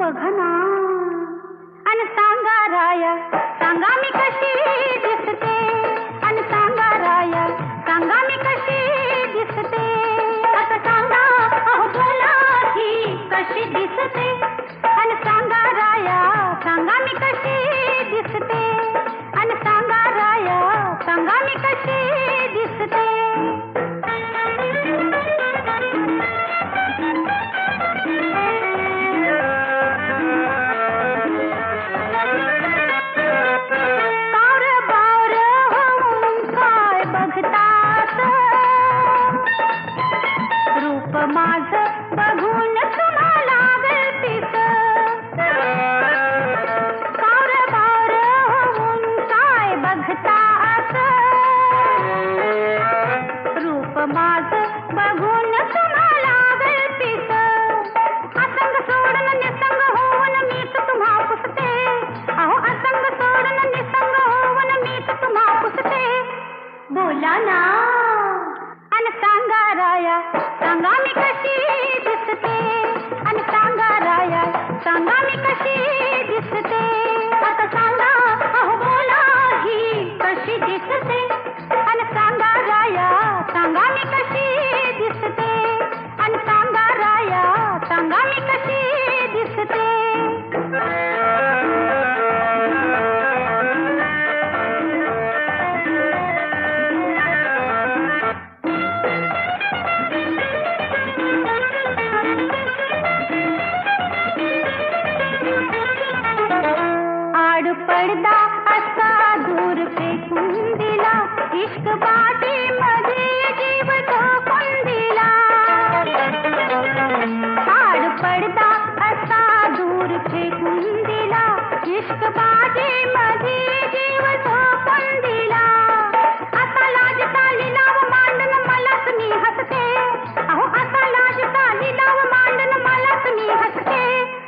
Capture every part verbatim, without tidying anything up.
बघा ना अन सांगा राया, सांगा मी कशी दिसते, अन सांगा राया, सांगा मी कशी दिसते. आता सांगा अहो बोला की कशी दिसते, अन सांगा राया, सांगा मी कशी दिसते, अन सांगा राया, सांगा मी कशी दिसते. माझं बघून तुम्हाला गळतीस, कावर बावर होऊन काय बघतात, रूप माझं बघून तुम्हाला गळतीस. असंग सोडून निसंग होऊन मीच तुम्हा पुसते, अहो असंग सोडून निसंग होऊन मीच तुम्हा पुसते. बोला ना अन सांगा राया, सांगा मी कशी दिसते, अन सांगा राया, सांगा मी कशी दिसते. आता सांगा अहो बोला ही कशी दिसते, अन सांगा राया, सांगा मी कशी दिसते, अन सांगा राया, सांगा मी कशी दिसते. पडदा असा दूर फेकून दिला, इश्क बाटेमध्ये जीव झोकून दिला. आड पडदा असा दूर फेकून दिला, इश्क बाटेमध्ये जीव झोकून दिला. असा लाजता लिलाव मांडन मलाच मी हसते, अहो असा लाजता लिलाव मांडन मलाच मी हसते.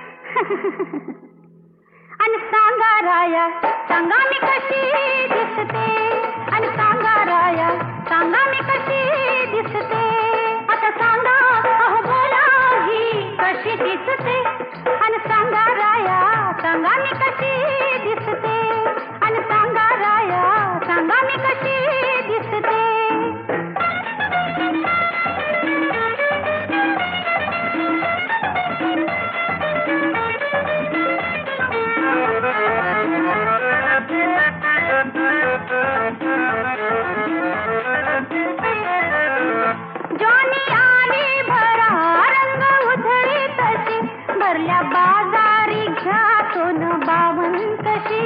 अन सांगा राया, सांगा मी कशी दिसते, अन सांगा राया, सांगा मी कशी दिसते. आता सांगा अहो बोला ही कशी दिसते, अन सांगा राया, सांगा मी कशी दिसते, अन सांगा राया, सांगा मी कशी दिसते. ज्वानी आली भरा रंग उधळी तशी, भरल्या बाजारी घ्यातून बावन कशी.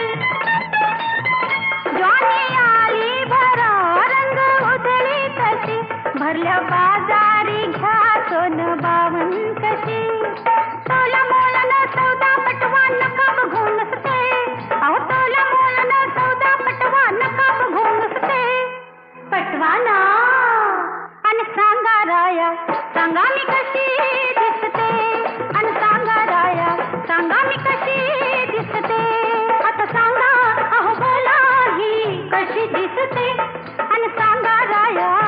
ज्वानी आली भरा रंग उधळी तशी, भरल्या बाजारी घ्यातून बावन कशी. तोला मोलन सौदा पटवा नका बघून नसते, अहो तोला मोलन सौदा पटवा नका बघून नसते. पटवा ना अन सांगा राया, सांगा मी कशी दिसते, अन सांगा राया, सांगा मी कशी दिसते. आता सांगा अहो बोला ही कशी दिसते, अन सांगा राया,